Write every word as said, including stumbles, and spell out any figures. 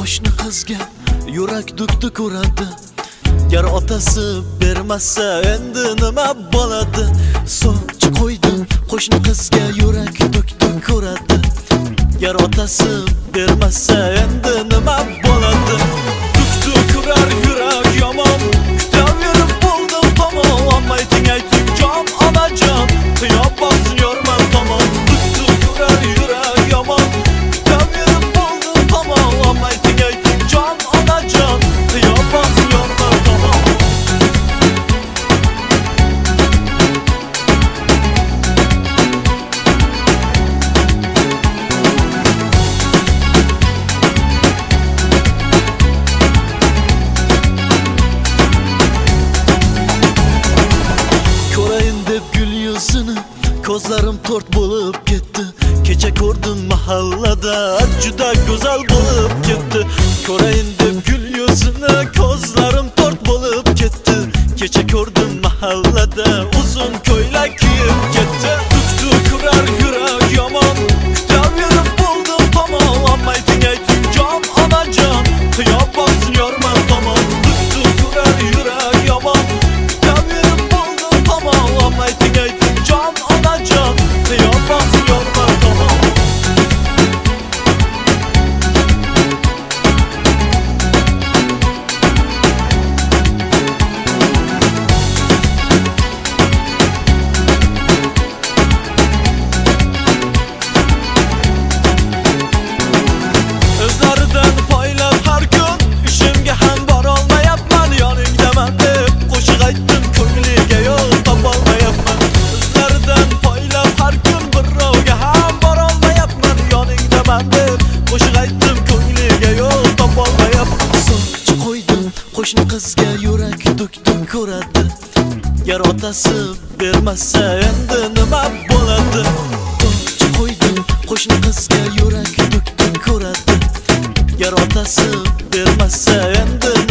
qo'shni qizga yurak duk-duk uradi. Gar otasi bermasa endi nima bo'ladi? Soch qo'ydim qo'shni qizga yurak duk-duk uradi. Gar otasi bermasa endi nima bo'ladi? Duk-duk urar yurak yomon, kutaverib bo'ldim tamom. Ammayting ayting jon onajon, qiyob boqsin yorman tamom. Duk-duk urar yurak yomon, kutaverib bo'ldim tamom. Ammayting ayting jon onajon, qiyob boqsin yorman tamom. Ko'zlarim to'rt bo'lib ketdi. Kecha ko'rdim mahallada juda go'zal bo'lib ketdi. Ko'rayin deb gul yuzini, ko'zlarim to'rt bo'lib ketdi. Kecha ko'rdim mahallada uzun ko'ylak kiyib ketdi. Duk-duk urar yurak yomon, kutaverib bo'ldim tamom. Ammayting ayting jon onajon, qiyob boqsin yorman tamom. Duk-duk urar yurak yomon, kutaverib bo'ldim tamom. Ammayting ayting jon onajon, qiyob boqsin yorman tamom. O'zlaridan poylab har kun ishimga ham borolmayapman. Yoningdaman deb qo'shiq aytdim, ko'ngliga yo'l topolmayapman. O'zlaridan poylab har kun birovga ham borolmayapman. Yoningdaman deb qo'shiq aytdim, ko'ngliga yo'l topolmayapman. Soch qo'ydim qo'shni qizga yurak duk-duk uradi. Gar otasi bermasa endi nima bo'ladi? Soch qo'ydim qo'shni qizga yurak duk-duk uradi. Gar otasi bermasa endi